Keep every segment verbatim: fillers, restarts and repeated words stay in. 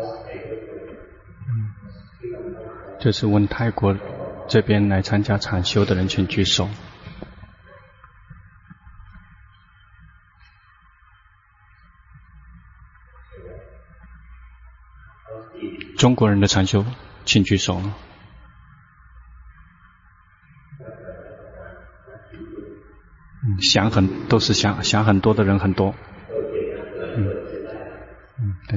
嗯，这是问泰国这边来参加禅修的人，请举手。中国人的禅修，请举手。嗯，想很都是想想很多的人很多。嗯嗯对。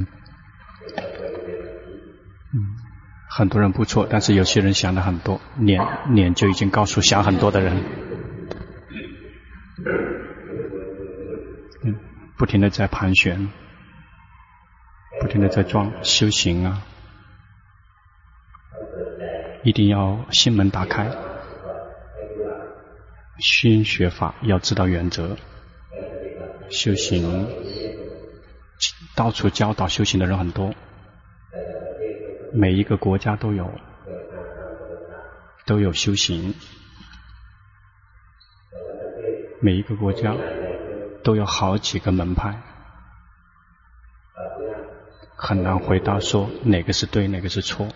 嗯，很多人不错，但是有些人想的很多，脸脸就已经告诉想很多的人。嗯，不停的在盘旋，不停的在装修行啊，一定要心门打开。熏学法要知道原则，修行到处教导修行的人很多，每一个国家都有都有修行，每一个国家都有好几个门派，很难回答说哪个是对哪个是错，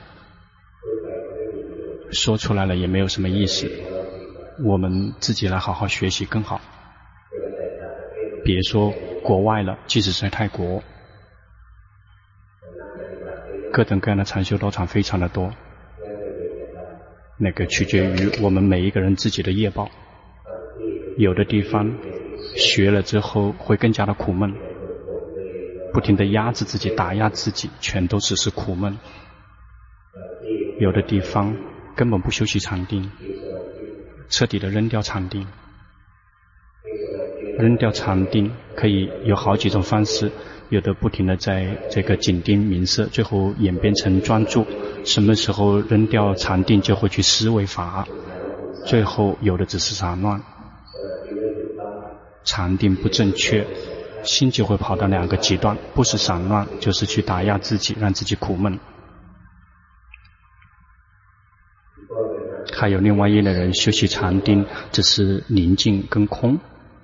说出来了也没有什么意思，我们自己来好好学习更好。别说国外了，即使是在泰国，各种各样的禅修道场非常的多，那个取决于我们每一个人自己的业报。有的地方学了之后会更加的苦闷，不停的压制自己，打压自己，全都只是苦闷。有的地方根本不修习禅定，彻底的扔掉禅定。扔掉禅定可以有好几种方式，有的不停的在这个紧盯明色，最后演变成专注。什么时候扔掉禅定就会去思维法，最后有的只是散乱。禅定不正确，心就会跑到两个极端，不是散乱就是去打压自己，让自己苦闷。还有另外一类人修习禅定只是宁静跟空，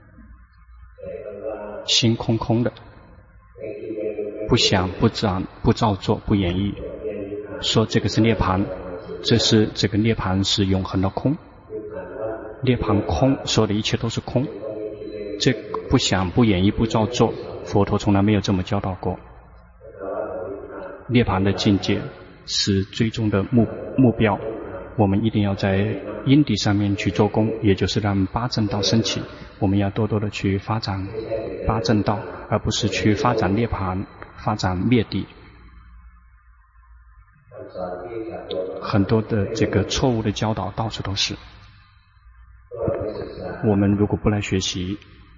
心空空的，不想不造不造作不演绎，说这个是涅槃，这是这个涅槃是永恒的空，涅槃空，说的一切都是空，这不想不演绎不造作，佛陀从来没有这么教导过。涅槃的境界是最终的目目标，我们一定要在因地上面去做功，也就是让八正道升起。我们要多多的去发展八正道，而不是去发展涅槃，发展灭地。很多的这个错误的教导到处都是。我们如果不来学习，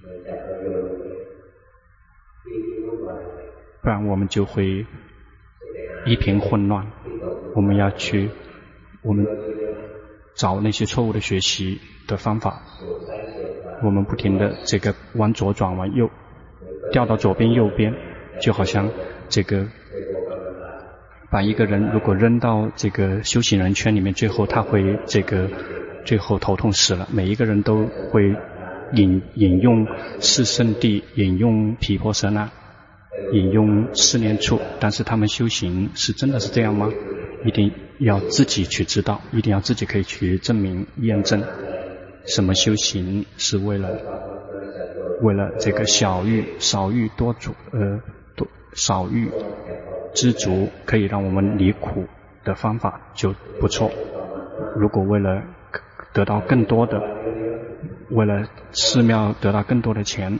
不然我们就会一片混乱。我们要去我们找那些错误的学习的方法，我们不停的这个往左转往右，掉到左边右边，就好像这个把一个人如果扔到这个修行人圈里面，最后他会这个最后头痛死了。每一个人都会引引用四圣谛，引用毗婆舍那，引用四念处，但是他们修行是真的是这样吗？一定要自己去知道，一定要自己可以去证明验证。什么修行是为了为了这个小欲少欲多足呃多少欲知足，可以让我们离苦的方法就不错。如果为了得到更多的，为了寺庙得到更多的钱，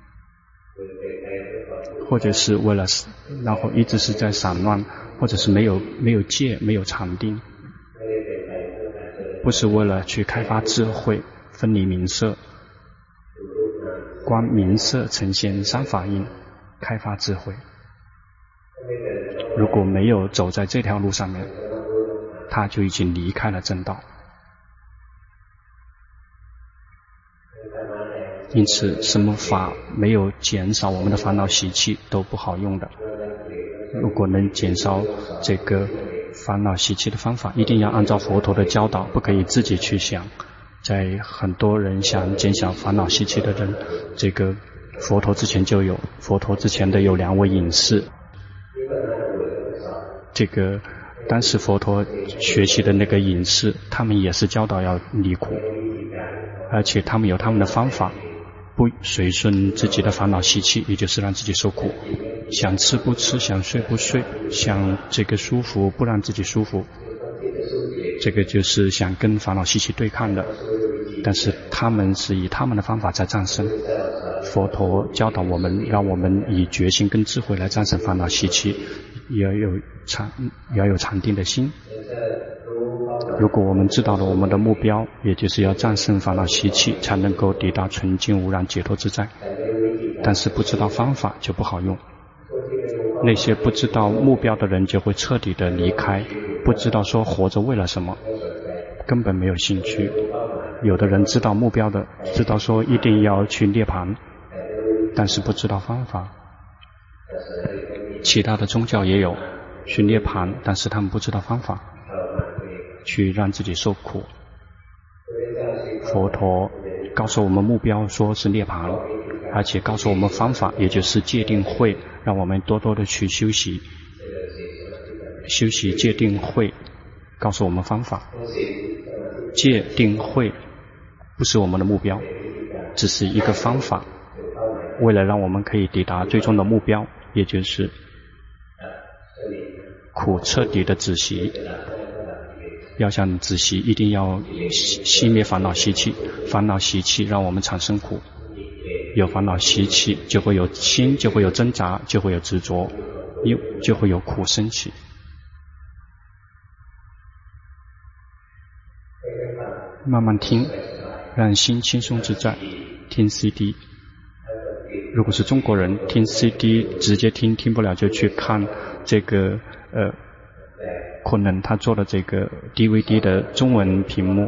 或者是为了然后一直是在散乱，或者是没有没有戒没有禅定，不是为了去开发智慧，分离名色，观名色呈现三法印，开发智慧。如果没有走在这条路上面，他就已经离开了正道。因此什么法没有减少我们的烦恼习气都不好用的。如果能减少这个烦恼习气的方法，一定要按照佛陀的教导，不可以自己去想。在很多人想减少烦恼习气的人，这个佛陀之前就有，佛陀之前的有两位隐士， 这个当时佛陀学习的那个隐士，他们也是教导要离苦，而且他们有他们的方法，不随顺自己的烦恼习气，也就是让自己受苦，想吃不吃，想睡不睡，想这个舒服不让自己舒服，这个就是想跟烦恼习气对抗的。但是他们是以他们的方法在战胜。佛陀教导我们，让我们以决心跟智慧来战胜烦恼习气，也要有禅，也要有禅定的心。如果我们知道了我们的目标，也就是要战胜烦恼习气，才能够抵达纯净无染解脱自在。但是不知道方法就不好用。那些不知道目标的人就会彻底的离开，不知道说活着为了什么，根本没有兴趣。有的人知道目标的，知道说一定要去涅槃，但是不知道方法。其他的宗教也有去涅槃，但是他们不知道方法，去让自己受苦。佛陀告诉我们目标说是涅槃，而且告诉我们方法，也就是戒定慧，让我们多多的去修习，修习戒定慧，告诉我们方法。戒定慧不是我们的目标，只是一个方法，为了让我们可以抵达最终的目标，也就是苦彻底的止息。要想止息，一定要熄灭烦恼习气，烦恼习气让我们产生苦，有烦恼习气就会有心，就会有挣扎，就会有执着，又就会有苦升起。慢慢听，让心轻松自在。听 C D， 如果是中国人听 C D 直接听，听不了就去看这个呃，可能他做的这个 D V D 的中文屏幕，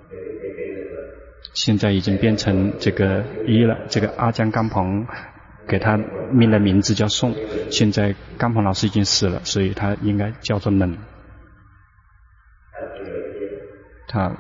现在已经变成这个一了。这个阿江甘鹏给他命的名字叫宋，现在甘鹏老师已经死了，所以他应该叫做冷。他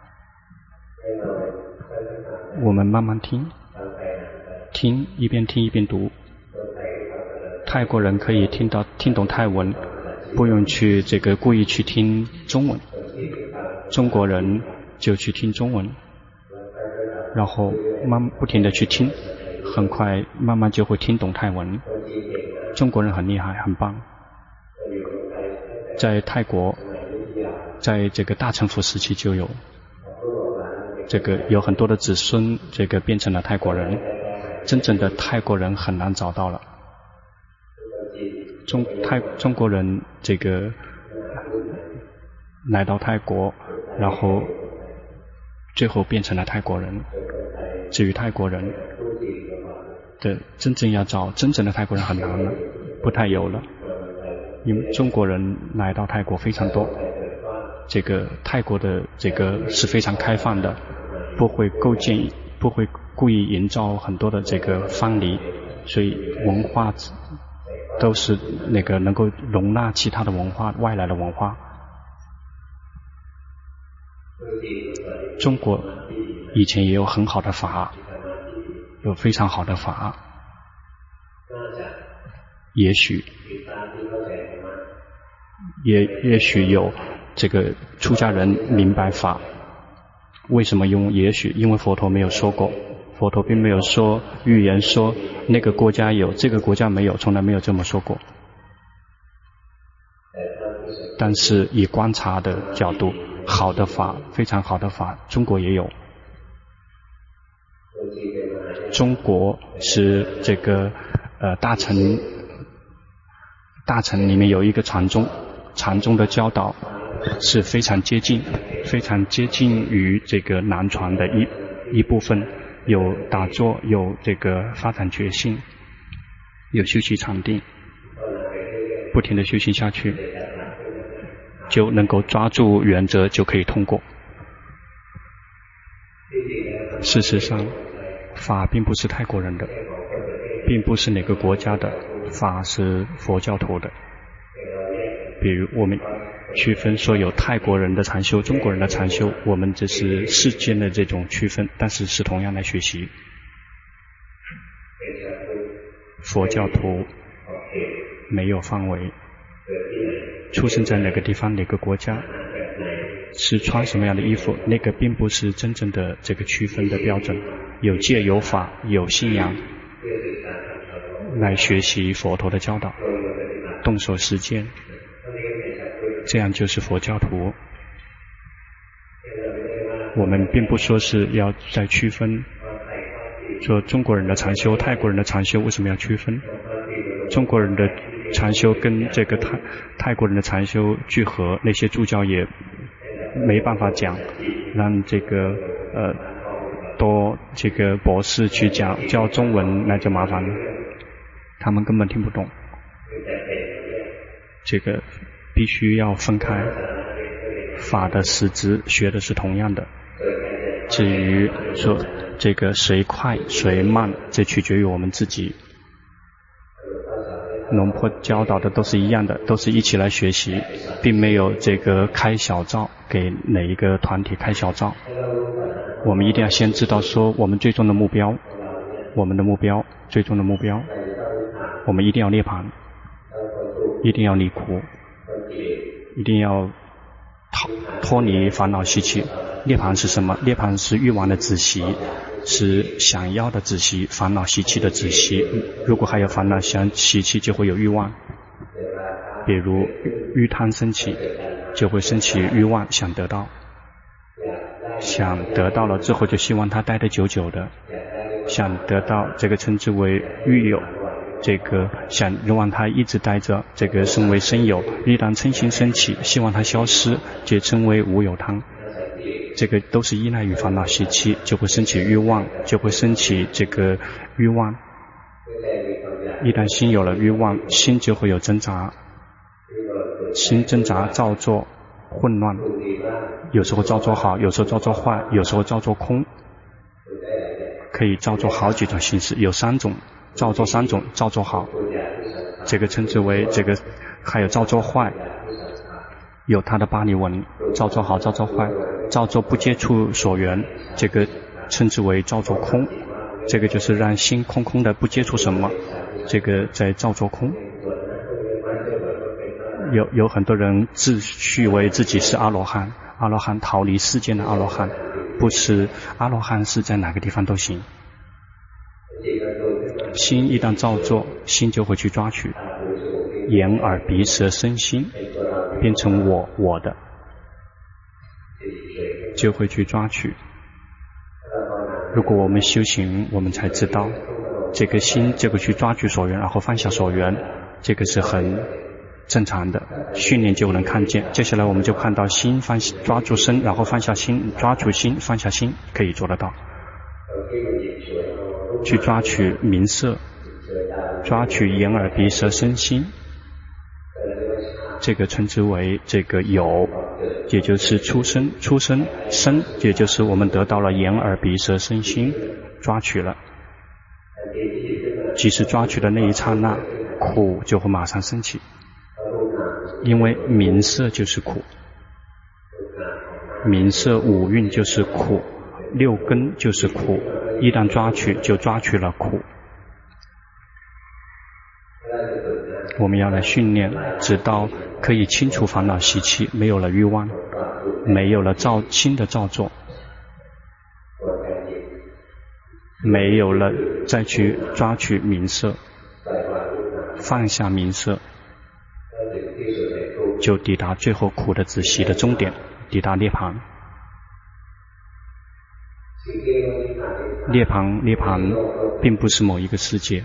我们慢慢听，听一边听一边读。泰国人可以听到听懂泰文，不用去这个故意去听中文。中国人就去听中文，然后慢不停地去听，很快慢慢就会听懂泰文。中国人很厉害，很棒。在泰国，在这个大乘佛时期就有。这个有很多的子孙，这个变成了泰国人，真正的泰国人很难找到了。中泰中国人这个来到泰国，然后最后变成了泰国人。至于泰国人的真正要找真正的泰国人很难了，不太有了，因为中国人来到泰国非常多。这个泰国的这个是非常开放的，不会构建，不会故意营造很多的这个藩篱，所以文化都是那个能够容纳其他的文化，外来的文化。中国以前也有很好的法，有非常好的法，也许也也许有这个出家人明白法。为什么用也许？因为佛陀没有说过，佛陀并没有说预言说那个国家有，这个国家没有，从来没有这么说过。但是以观察的角度，好的法，非常好的法，中国也有。中国是这个呃大乘大乘里面有一个禅宗，禅宗的教导是非常接近非常接近于这个南传的一一部分，有打坐，有这个发展觉性，有修习禅定，不停的修行下去，就能够抓住原则，就可以通过。事实上，法并不是泰国人的，并不是哪个国家的，法是佛教徒的。比如我们区分说有泰国人的禅修，中国人的禅修，我们这是世间的这种区分，但是是同样来学习。佛教徒没有范围， 出生在哪个地方哪个国家，是穿什么样的衣服，那个并不是真正的这个区分的标准。有戒有法有信仰来学习佛陀的教导，动手实践，这样就是佛教徒。我们并不说是要再区分，说中国人的禅修泰国人的禅修为什么要区分，中国人的禅修跟这个泰泰国人的禅修聚合，那些助教也没办法讲，让这个呃多这个博士去讲教中文，那就麻烦了，他们根本听不懂。这个必须要分开，法的实质学的是同样的。至于说这个谁快谁慢，这取决于我们自己。龙婆教导的都是一样的，都是一起来学习，并没有这个开小灶，给哪一个团体开小灶。我们一定要先知道说我们最终的目标，我们的目标最终的目标，我们一定要涅槃，一定要离苦，一定要脱离烦恼习气。涅槃是什么？涅槃是欲望的止息，是想要的止息，烦恼习气的止息。如果还有烦恼想习气，就会有欲望。比如欲贪升起，就会升起欲望，想得到，想得到了之后就希望它待得久久的，想得到这个称之为欲有，这个想让它一直待着，这个称为身有。一旦嗔心升起，希望它消失，就称为无有贪。这个都是依赖于烦恼习气，就会升起欲望，就会升起这个欲望。一旦心有了欲望，心就会有挣扎，心挣扎造作混乱，有时候造作好，有时候造作坏，有时候造作空，可以造作好几种形式，有三种，造作三种，造作好，这个称之为这个，还有造作坏，有它的巴利文，造作好，造作坏，造作不接触所缘，这个称之为造作空，这个就是让心空空的不接触什么，这个在造作空。有有很多人自诩为自己是阿罗汉，阿罗汉逃离世间的阿罗汉，不是，阿罗汉是在哪个地方都行。心一旦造作，心就会去抓取，眼耳鼻舌身心变成我我的，就会去抓取。如果我们修行，我们才知道这个心这个去抓取所缘，然后放下所缘，这个是很正常的，训练就能看见。接下来我们就看到心放抓住身，然后放下心，抓住心放下心，可以做得到。去抓取名色，抓取眼耳鼻舌身心，这个称之为这个有，也就是出生，出生生，也就是我们得到了眼耳鼻舌身心，抓取了。即使抓取的那一刹那，苦就会马上升起，因为名色就是苦，名色五蕴就是苦，六根就是苦，一旦抓取就抓取了苦。我们要来训练，直到可以清除烦恼习气，没有了欲望，没有了造新的造作，没有了再去抓取名色，放下名色，就抵达最后苦的止息的终点，抵达涅槃。涅槃涅槃并不是某一个世界，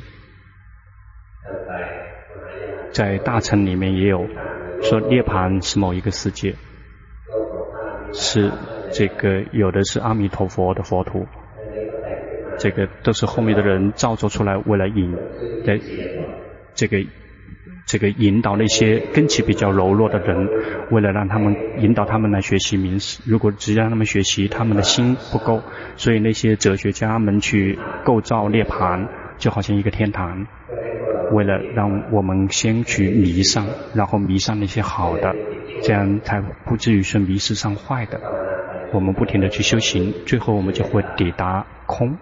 在大乘里面也有说涅槃是某一个世界，是这个有的是阿弥陀佛的佛土，这个都是后面的人造作出来，为了引在这个这个引导那些根基比较柔弱的人，为了让他们引导他们来学习名师，如果只让他们学习，他们的心不够，所以那些哲学家们去构造涅槃，就好像一个天堂，为了让我们先去迷上，然后迷上那些好的，这样才不至于是迷失上坏的。我们不停地去修行，最后我们就会抵达空，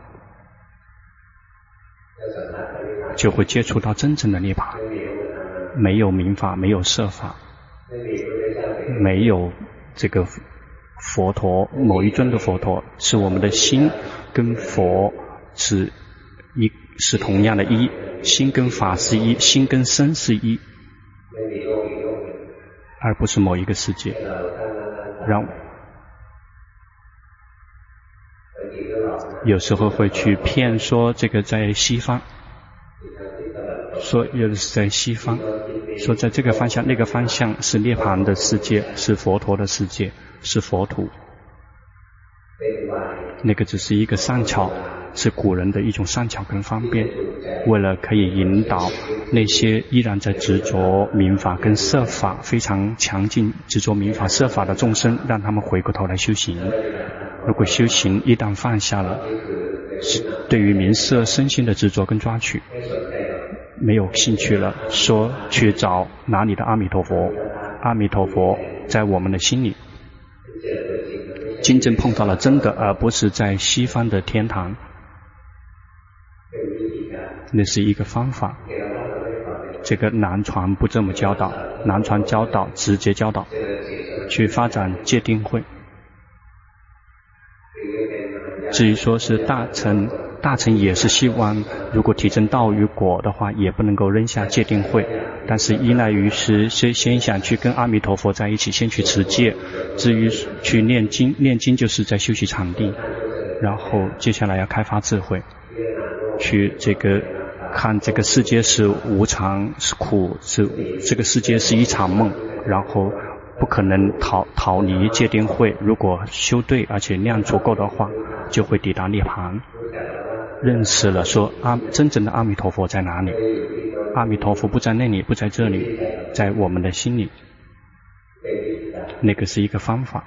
就会接触到真正的涅槃，没有名法，没有色法， 没有这个佛陀，某一尊的佛陀，是我们的心跟佛是一是同样的一，心跟法是一，心跟身是一，而不是某一个世界。让有时候会去骗说这个在西方，说有的是在西方，说在这个方向那个方向是涅槃的世界，是佛陀的世界，是佛土。那个只是一个善巧，是古人的一种善巧跟方便，为了可以引导那些依然在执着民法跟色法非常强劲执着民法色法的众生，让他们回过头来修行。如果修行一旦放下了对于名色身心的执着跟抓取，没有兴趣了，说去找哪里的阿弥陀佛，阿弥陀佛在我们的心里，真正碰到了真的，而不是在西方的天堂。那是一个方法，这个南传不这么教导，南传教导直接教导去发展戒定慧。至于说是大乘，大乘也是希望如果体证道与果的话，也不能够扔下戒定慧，但是依赖于是先先想去跟阿弥陀佛在一起，先去持戒，至于去念经，念经就是在休息场地，然后接下来要开发智慧，去这个看这个世界是无常是苦，是这个世界是一场梦，然后不可能逃逃离戒定慧，如果修对而且量足够的话，就会抵达涅槃。认识了说阿真正的阿弥陀佛在哪里，阿弥陀佛不在那里，不在这里，在我们的心里，那个是一个方法。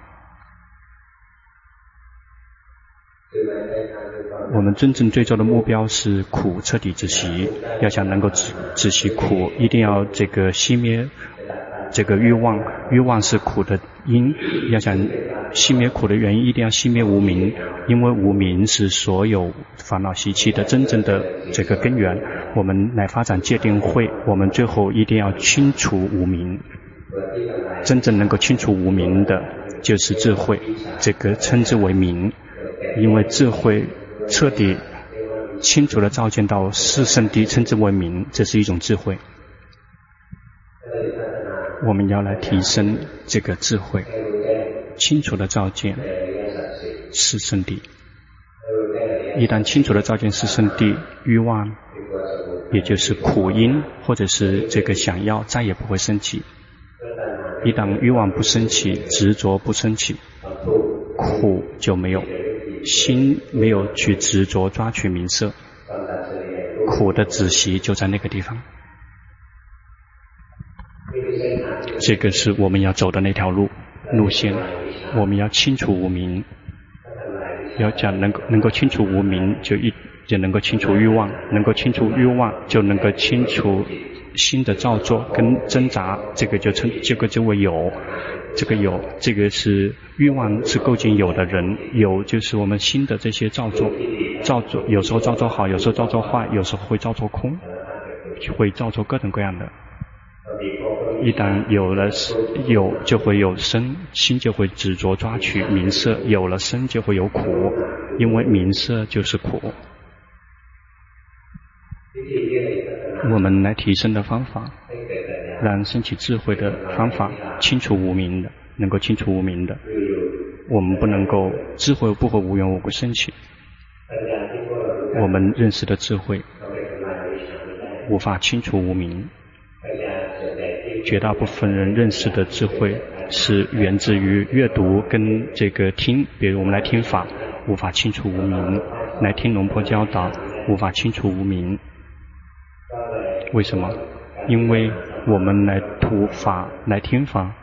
我们真正追求的目标是苦彻底止息，要想能够止止息苦，一定要这个熄灭这个欲望，欲望是苦的因，要想熄灭苦的原因，一定要熄灭无明，因为无明是所有烦恼习气的真正的这个根源。我们来发展戒定慧，我们最后一定要清除无明，真正能够清除无明的就是智慧，这个称之为明，因为智慧彻底清楚地照见到四圣谛，称之为明，这是一种智慧。我们要来提升这个智慧，清楚地照见四圣谛。一旦清楚地照见四圣谛，欲望也就是苦因或者是这个想要再也不会升起。一旦欲望不升起，执着不升起，苦就没有，心没有去执着抓取名色，苦的止息就在那个地方。这个是我们要走的那条路路线，我们要清除无明，要讲能够能够清除无明，就一就能够清除欲望，能够清除欲望，就能够清除心的造作跟挣扎，这个就称这个就为有，这个有，这个是欲望是构建有的人，有就是我们心的这些造作，造作有时候造作好，有时候造作坏，有时候会造作空，会造作各种各样的。一旦有了有，就会有生，心就会执着抓取名色，有了生就会有苦，因为名色就是苦。我们来提升的方法，让升起智慧的方法，清除无明的，能够清除无明的，我们不能够智慧不会无缘无故升起，我们认识的智慧无法清除无明。绝大部分人认识的智慧是源自于阅读跟这个听，比如我们来听法，无法清除无明，来听龙婆教导，无法清除无明。为什么？因为我们来读法，来听法，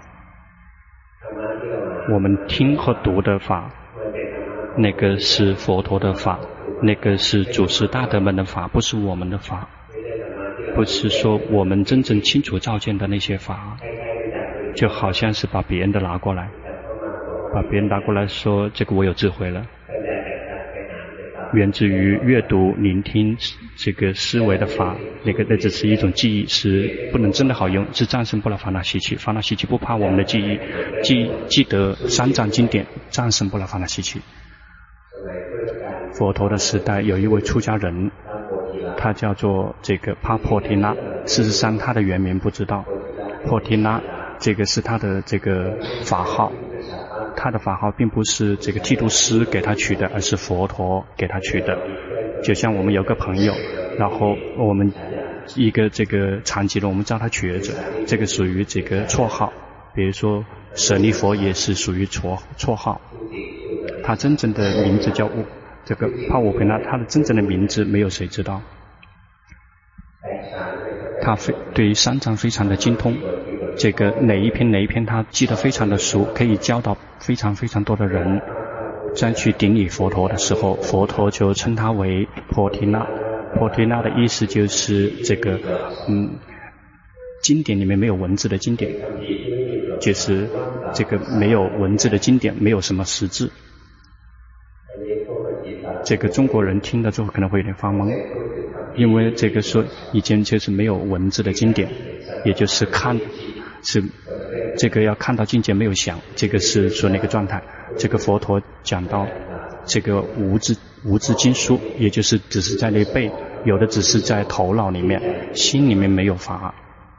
我们听和读的法，那个是佛陀的法，那个是祖师大德们的法，不是我们的法，不是说我们真正清楚照见的那些法，就好像是把别人的拿过来，把别人拿过来说这个我有智慧了， 源自于阅读、聆听这个思维的法，那个那只是一种记忆，是不能真的好用，是战胜不了烦恼习气。烦恼习气不怕我们的记忆，记记得三藏经典，战胜不了烦恼习气。佛陀的时代有一位出家人，他叫做这个帕婆提那，事实上他的原名不知道，婆提那这个是他的这个法号，他的法号并不是这个剃度师给他取的，而是佛陀给他取的。就像我们有个朋友，然后我们一个这个残疾人，我们叫他瘸子，这个属于这个绰号。比如说舍利佛也是属于绰绰号，他真正的名字叫这个帕沃培那，他的真正的名字没有谁知道。他非对于三藏非常的精通，这个哪一篇哪一篇他记得非常的熟，可以教导非常非常多的人。在去顶礼佛陀的时候，佛陀就称他为婆提那。婆提那的意思就是这个嗯，经典里面没有文字的经典，就是这个没有文字的经典，没有什么实质。这个中国人听了之后可能会有点发懵，因为这个说以前就是没有文字的经典，也就是看是这个要看到境界没有想，这个是说那个状态。这个佛陀讲到这个无字无字经书，也就是只是在那背，有的只是在头脑里面，心里面没有法。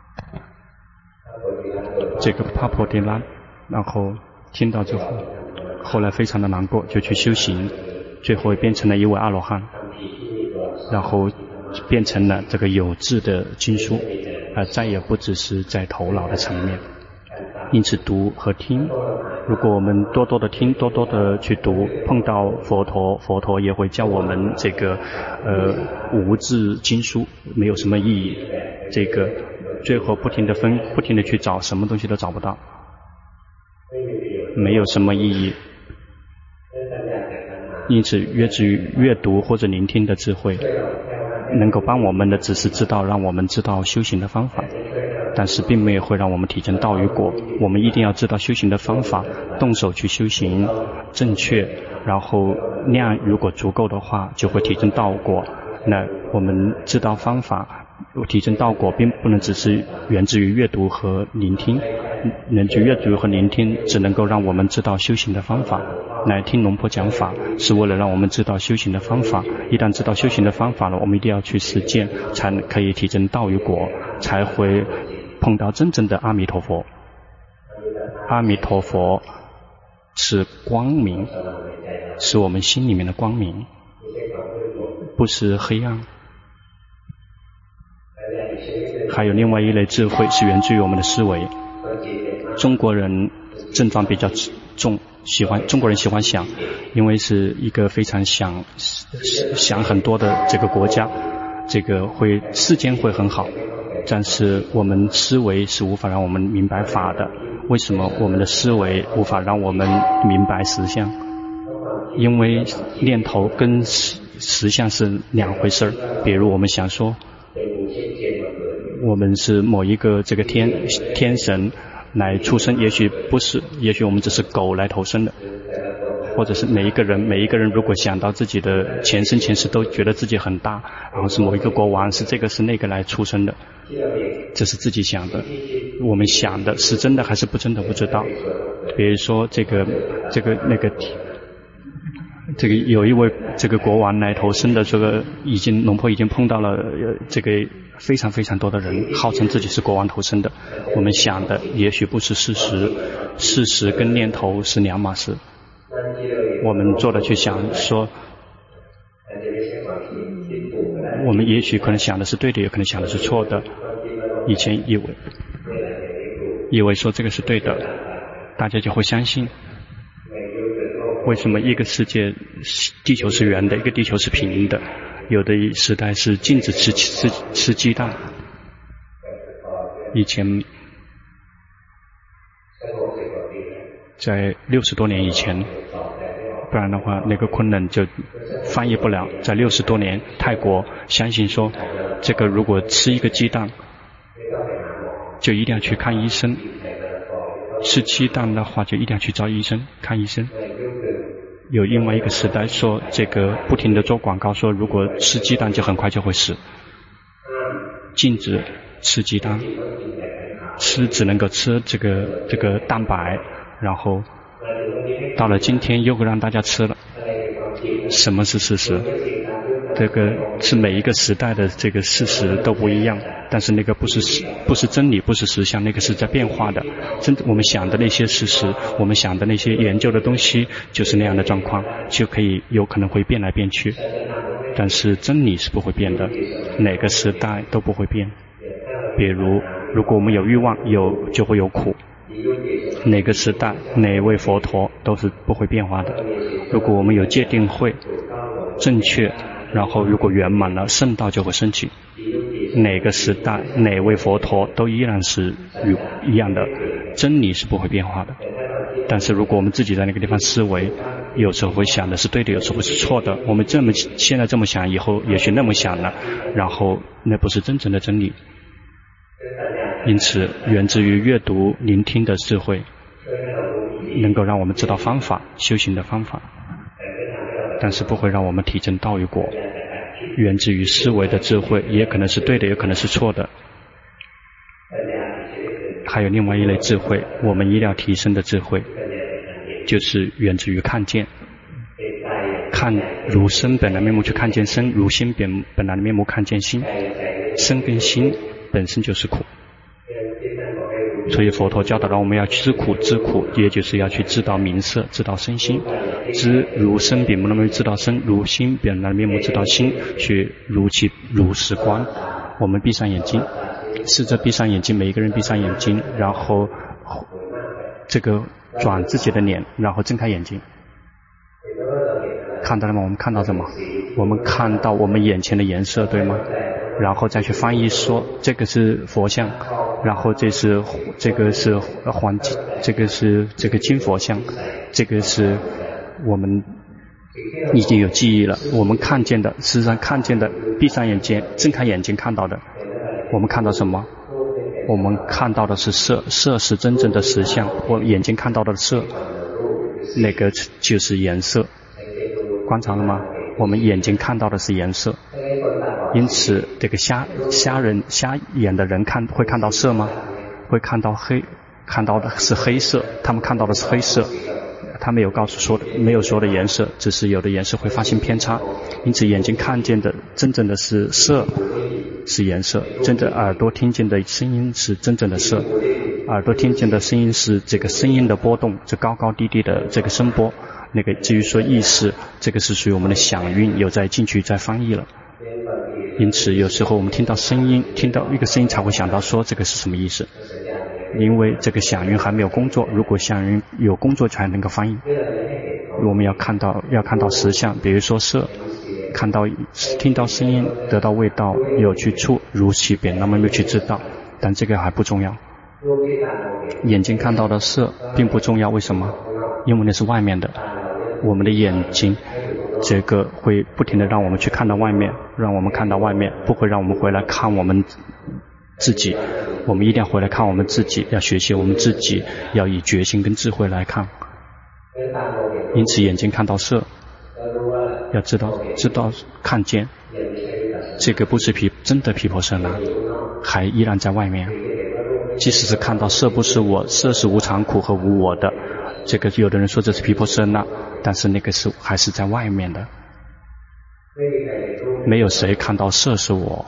这个帕婆提那然后听到之后，后来非常的难过，就去修行，最后变成了一位阿罗汉，然后变成了这个有字的经书，而再也不只是在头脑的层面。因此读和听，如果我们多多的听，多多的去读，碰到佛陀，佛陀也会教我们这个呃无字经书没有什么意义，这个最后不停的分，不停的去找，什么东西都找不到，没有什么意义。因此越至于阅读或者聆听的智慧，能够帮我们的只是知道，让我们知道修行的方法，但是并没有会让我们体证道与果。我们一定要知道修行的方法，动手去修行正确，然后量如果足够的话就会体证道果。那我们知道方法体证道果并不能只是源自于阅读和聆听，源自于阅读和聆听只能够让我们知道修行的方法。来听龙婆讲法是为了让我们知道修行的方法，一旦知道修行的方法了，我们一定要去实践，才可以体证道与果，才会碰到真正的阿弥陀佛。阿弥陀佛是光明，是我们心里面的光明，不是黑暗。还有另外一类智慧是源自于我们的思维。中国人症状比较重，喜欢中国人喜欢想，因为是一个非常想想很多的这个国家，这个会世间会很好，但是我们思维是无法让我们明白法的。为什么我们的思维无法让我们明白实相？因为念头跟实实相是两回事儿。比如我们想说我们是某一个这个天天神来出生，也许不是，也许我们只是狗来投生的，或者是每一个人每一个人如果想到自己的前生前世都觉得自己很大，然后是某一个国王，是这个是那个来出生的，这是自己想的。我们想的是真的还是不真的不知道。比如说这个这个那个这个有一位这个国王来投生的，这个已经龙婆已经碰到了呃这个非常非常多的人号称自己是国王投生的。我们想的也许不是事实，事实跟念头是两码事。我们做的去想说我们也许可能想的是对的，也可能想的是错的。以前以为以为说这个是对的，大家就会相信。为什么一个世界地球是圆的，一个地球是平的？有的时代是禁止吃吃吃鸡蛋。以前在六十多年以前，不然的话那个昆仑就翻译不了。在六十多年，泰国相信说这个如果吃一个鸡蛋就一定要去看医生，吃鸡蛋的话就一定要去找医生看医生。 有另外一个时代说，这个不停地做广告说，如果吃鸡蛋就很快就会死，禁止吃鸡蛋，吃只能够吃这个这个蛋白，然后到了今天又会让大家吃了。什么是事实？这个是每一个时代的这个事实都不一样，但是那个不是不是真理，不是实相，那个是在变化的。真我们想的那些事实，我们想的那些研究的东西，就是那样的状况，就可以有可能会变来变去。但是真理是不会变的，哪个时代都不会变。比如，如果我们有欲望，有就会有苦。哪个时代，哪位佛陀都是不会变化的。如果我们有戒定慧，正确。然后如果圆满了，圣道就会升起。哪个时代哪位佛陀都依然是一样的，真理是不会变化的。但是如果我们自己在那个地方思维，有时候会想的是对的，有时候会是错的，我们这么现在这么想，以后也许那么想了，然后那不是真正的真理。因此源自于阅读聆听的智慧，能够让我们知道方法，修行的方法，但是不会让我们体证道与果。源自于思维的智慧，也可能是对的，也可能是错的。还有另外一类智慧，我们一定要提升的智慧，就是源自于看见，看如身本来面目去看见身，如心本本来的面目看见心，身跟心本身就是苦。所以佛陀教导让我们要知苦知苦，也就是要去知道名色，知道身心，知如身本来面目知道身，如心本来面目知道心，去如其如实观。我们闭上眼睛，试着闭上眼睛，每一个人闭上眼睛，然后这个转自己的脸，然后睁开眼睛。看到了吗？我们看到什么？我们看到我们眼前的颜色，对吗？然后再去翻译说这个是佛像，然后这是这个是黄金，这个是这个金佛像，这个是我们已经有记忆了，我们看见的，事实上看见的，闭上眼睛睁开眼睛看到的，我们看到什么？我们看到的是色，色是真正的实相，我眼睛看到的色，那个就是颜色。观察了吗？我们眼睛看到的是颜色，因此这个瞎瞎人瞎眼的人看会看到色吗？会看到黑，看到的是黑色，他们看到的是黑色，他没有告诉说的，没有说的颜色，只是有的颜色会发生偏差。因此眼睛看见的真正的是色，是颜色，真正耳朵听见的声音是真正的色，耳朵听见的声音是这个声音的波动，这高高低低的这个声波。那个至于说意识，这个是属于我们的响韵，有在进去在翻译了。因此有时候我们听到声音，听到一个声音才会想到说这个是什么意思，因为这个响韵还没有工作，如果响韵有工作才能够翻译。我们要看到要看到实相，比如说色，看到听到声音，得到味道，有去触如其本那么没有去知道，但这个还不重要。眼睛看到的色并不重要，为什么？因为那是外面的，我们的眼睛这个会不停地让我们去看到外面，让我们看到外面，不会让我们回来看我们自己。我们一定要回来看我们自己，要学习我们自己，要以决心跟智慧来看。因此眼睛看到色，要知道知道看见，这个不是毗真的毗婆舍那，还依然在外面。即使是看到色不是我，色是无常苦和无我的，这个有的人说这是毗婆舍那，但是那个是还是在外面的。没有谁看到色是我，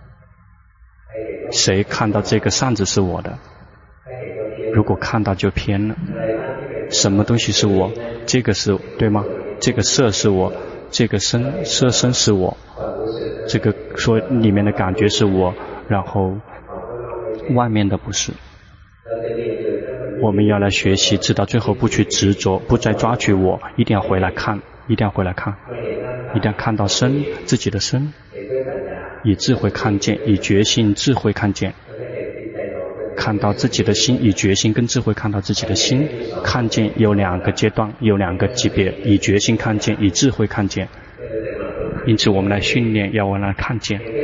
谁看到这个扇子是我的？如果看到就偏了。什么东西是我？这个是对吗？这个色是我，这个身色身是我，这个说里面的感觉是我，然后外面的不是。我们要来学习，直到最后不去执着，不再抓取我，一定要回来看，一定要回来看，一定要看到身，自己的身，以智慧看见，以觉性智慧看见，看到自己的心，以决心跟智慧看到自己的心。看见有两个阶段，有两个级别，以决心看见，以智慧看见。因此我们来训练，要我们来看见，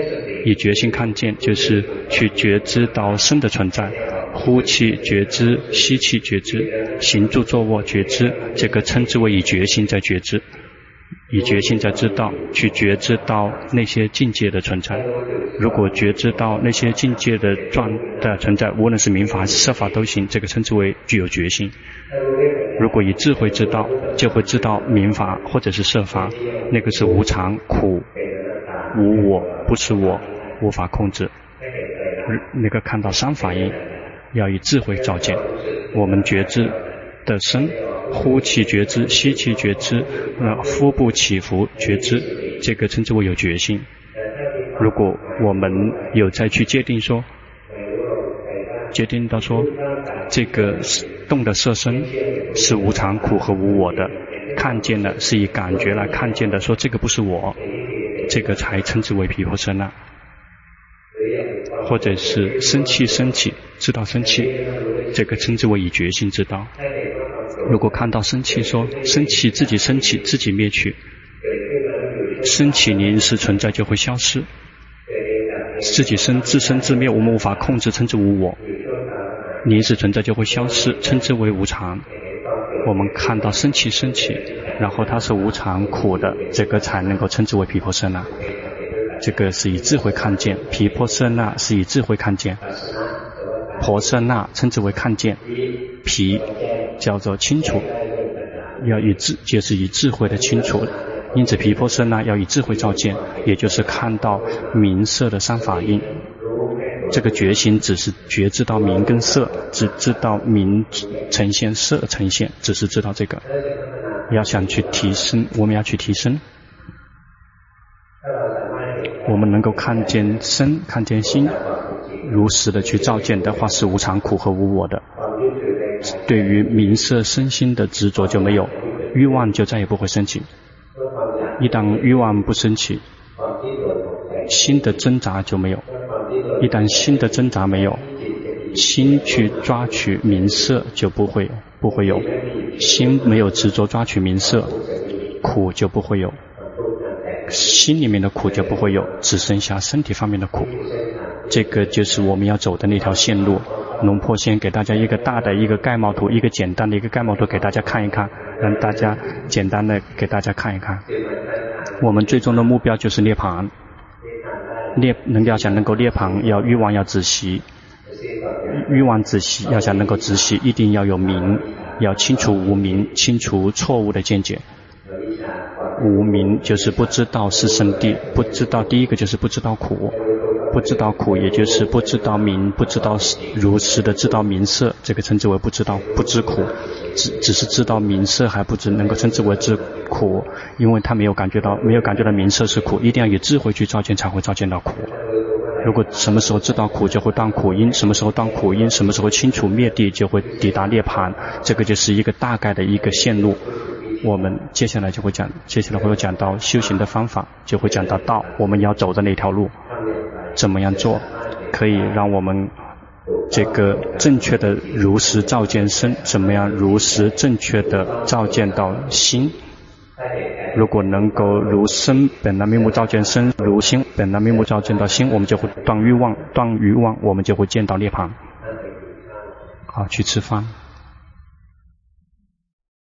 以觉性看见，就是去觉知到身的存在，呼气觉知，吸气觉知，行住坐卧觉知，这个称之为以觉性在觉知，以觉性在知道，去觉知到那些境界的存在。如果觉知到那些境界的状的存在，无论是民法还是色法都行，这个称之为具有觉性。如果以智慧知道，就会知道民法或者是色法，那个是无常、苦、无我，不是我，无法控制。那个看到三法印，要以智慧照见。我们觉知的身，呼气觉知，吸气觉知，呃，腹部起伏觉知，这个称之为有觉性。如果我们有再去界定说，界定到说这个动的色身是无常、苦和无我的，看见了是以感觉来看见的，说这个不是我，这个才称之为毗婆舍那。或者是生气生气，知道生气，这个称之为以觉性知道。如果看到生气，说生气自己生气自己灭去，生起临时存在就会消失，自己生自生自灭，我们无法控制，称之无我，临时存在就会消失，称之为无常。我们看到生气生气，然后它是无常苦的，这个才能够称之为毗婆舍那。这个是以智慧看见，毗婆舍那是以智慧看见，婆舍那称之为看见，毗叫做清楚，要以智就是以智慧的清楚。因此毗婆舍那要以智慧照见，也就是看到名色的三法印。这个觉醒只是觉知到名跟色，只知道名呈现，色呈现，只是知道这个。要想去提升，我们要去提升。我们能够看见身，看见心，如实的去照见的话，是无常、苦和无我的。对于名色身心的执着就没有，欲望就再也不会升起。一旦欲望不升起，心的挣扎就没有。一旦心的挣扎没有，心去抓取名色就不会不会有，心没有执着抓取名色，苦就不会有，心里面的苦就不会有，只剩下身体方面的苦。这个就是我们要走的那条线路。龙婆先给大家一个大的一个概貌图，一个简单的一个概貌图给大家看一看，让大家简单的给大家看一看。我们最终的目标就是涅槃，涅能要想能够涅槃，要欲望要止息，欲望止息要想能够止息，一定要有明，要清除无明，清除错误的见解。无明就是不知道是生地，不知道第一个就是不知道苦，不知道苦也就是不知道明，不知道如实的知道明色，这个称之为不知道，不知苦，只只是知道明色还不知能够称之为知苦，因为他没有感觉到没有感觉到明色是苦，一定要以智慧去照见才会照见到苦。如果什么时候知道苦就会断苦因，什么时候断苦因，什么时候清除灭地就会抵达涅槃，这个就是一个大概的一个线路。我们接下来就会讲，接下来会有讲到修行的方法，就会讲到道，我们要走的那条路，怎么样做可以让我们这个正确的如实照见身，怎么样如实正确的照见到心。如果能够如身本来面目照见身，如心本来面目照见到心，我们就会断欲望，断欲望我们就会见到涅槃。好，去吃饭。